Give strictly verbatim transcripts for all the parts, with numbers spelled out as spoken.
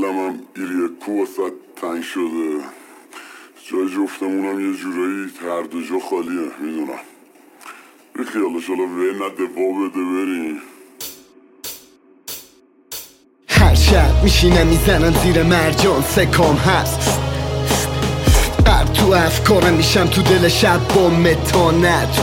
کلمم ایریه کوست تنگ شده، جای جفتمونم یه جورایی هر دو جا خالیه. میدونم بی خیالش حالا وی نده با بده بریم. هر شب میشینم میزنم زیر مرجان سکام هست قرد تو افکارم میشم تو دل شب با متانت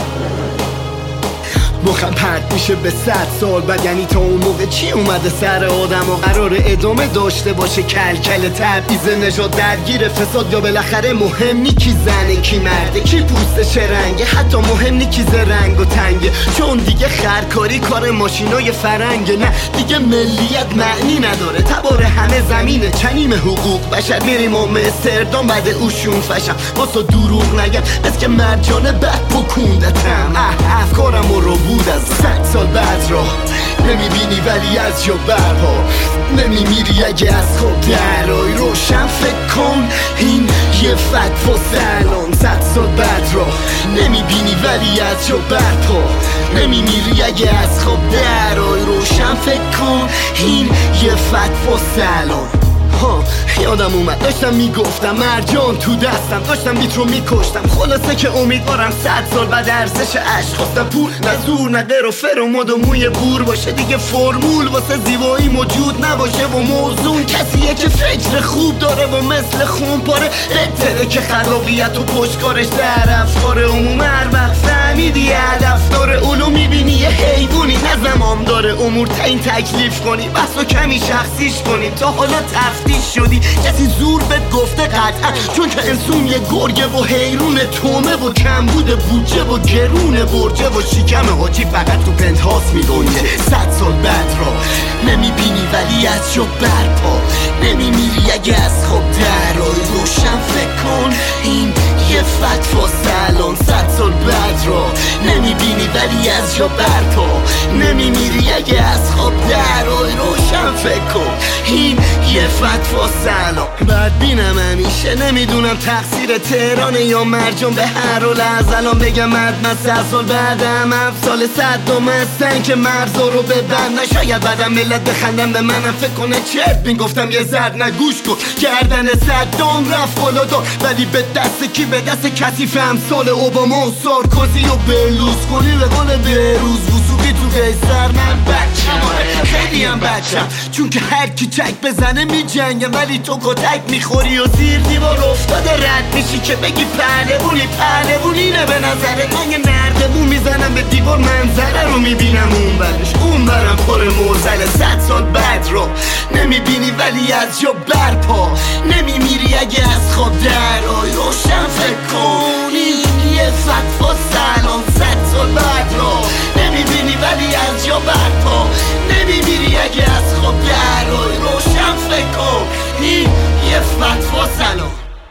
مخم پرد میشه به صد سال بعد. یعنی تا اون موقع چی اومده سر آدم و قرار ادامه داشته باشه کلکل تبعیض نژاد درگیر فساد؟ یا بالاخره مهم نی کی زنه کی مرده کی پوسته چه رنگه؟ حتی مهم نی کی رنگ و تنگه، چون دیگه خرکاری کار ماشینای فرنگه. نه دیگه ملیت معنی نداره، تبار همه زمینه چنیم حقوق بشر. میریم امستردام بعد اوشون فشم واسه دروغ نگم بس که مرجانه بد پکوندتم. افکارم رو بود از صد سال بعد را نمیبینی ولی از جا برپا نمیمیری اگه از خواب درای. روشن فکر کن این یه فتوا سلام. صد سال بعد را نمیبینی ولی از جا برپا نمیمیری اگه از خواب درای. روشن فکر کن این یه فتوا سلام. ها یادم اومد داشتم میگفتم مرجان تو دستم، داشتم بیت رو میکشتم. خلاصه که امیدوارم صد سال بعد ارزش عشق خواستم پول نه زور نه غیر و فر و مد و موی بور باشه. دیگه فرمول واسه زیبایی موجود نباشه و موضوع کسیه که فکر خوب داره و مثل خون پاره بهتره که خلاقیت و پشتکارش در افکار عموم. هر وقت فهمیدی هدف داره اولو میبینی یه حیوانی، نه زمان داره امور تعیین تکلیف کنی بس و کمی شخصیش کنی. تا حالا تفتیش شدی کسی زور بهت گفته قطعا، چون که انسون یه گرگه و حیرون تومه و کمبود بودجه و گرون برجه و شکم حاجی فقط تو پنتهاوس میگنجه. صد سال بعد را نمیبینی ولی از جا برپا نمیمیری اگه از خواب درای. روشن فکر کن این یه فتوا سلام. صد سال بعد را نمیبینی ولی از جا برپا نمیمیری اگه از خواب درای. روشن فکر کن این یه فتوا سلام. بعد بینم همیشه نمیدونم تقصیر تهرانه یا مرجان. به هر حال از الان بگم مد من صد سال بعدم هفت سال صدم هستن که مرزا رو ببندن. شاید بعدم ملت بخندم به منم فکر کنه چرت میگفتم یه زرد نگوش کن. گردن صدام رفت بالا دار ولی به دست کی؟ به دست کثیف امثال اوباما و سارکوزی و برلوسکونی. به قول بهروز وثوقی تو قیصر من بچم خیلی هم بچم، چون که هر کی چک بزنه میجنگه ولی تو کتک میخوری و زیر دیوار افتاده رد میشی که بگی پهلوونی. پهلوونینه به نظرت؟ من یه نردمون میزنم به دیوار منظره رو میبینم اون برش اون برم پر موزله. صد سال بعد رو نمیبینی ولی از جا برپا نمیمیری اگه از خواب درای. روشن فکر کنی یه فتوا سلام. صد سال بعد رو نمیبینی ولی از جا برپا نمیمیری اگه از خواب درای. روشن فکر کن این یه فتوا سلام.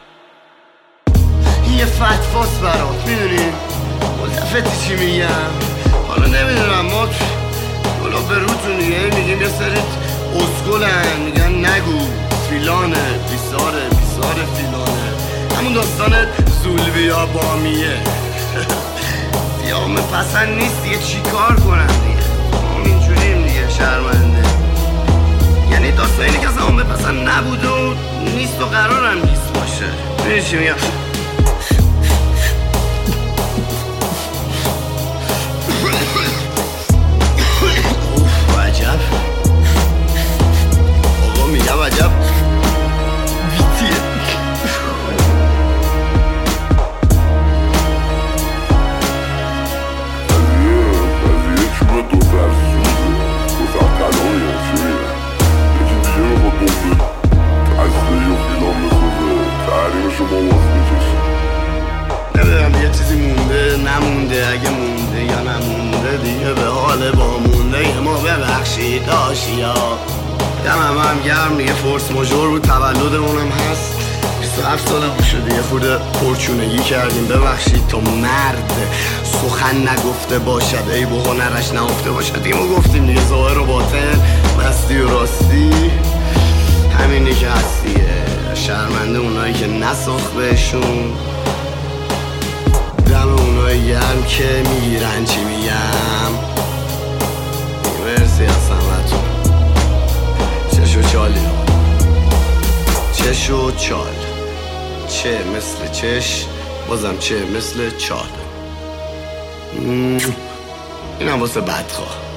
یه فتواست برات میدونی ملتفتی چی میگم؟ حالا نمیدونم ما حالا به روتون دیگه میگیم یه سری اسکلن میگن نگو فیلانه بیساره بیساره فیلانه. همون داستان زولبیا بامیه دیامه پسند نیست دیگه چی کار کنم دیگه ما اینجوریم دیگه شرمنده. یعنی داستان اینه که اصلا همه پسند نبود و نیست و قرارم نیست باشه. میدونی چی میگم؟ اوف عجب آقا میگم عجب بیتیه. قضیه چوبه دو سر سوزه دو سر طلایه چی میگه یکی دیگه میخواد دوبه تسته و فیلان بسازه تحریمشو ما باز میکشیم. نمیدونم یه چیزی مونده نمونده، اگه مونده یا نمونده دیگه به حال با مونده ما ببخشید آشیا. دم همه هم گرم دیگه فورس ماژور بود تولدمونم هست بیست و هفت ساله شده یه خورده پرچونگی کردیم ببخشید. تا مرد سخن نگفته باشد ای به هنرش نهفته باشد دیگه ما گفتیم دیگه ظاهر و باطن مستی و راستی همینی که هستیه. شرمنده اونایی که نساخت بهشون، دم اونایی گرم که میگیرن چی میگم. مرسی از همتون چشو چالی چش و چال، چه مثل چش بازم چه مثل چال. اینم واسه بدخواه.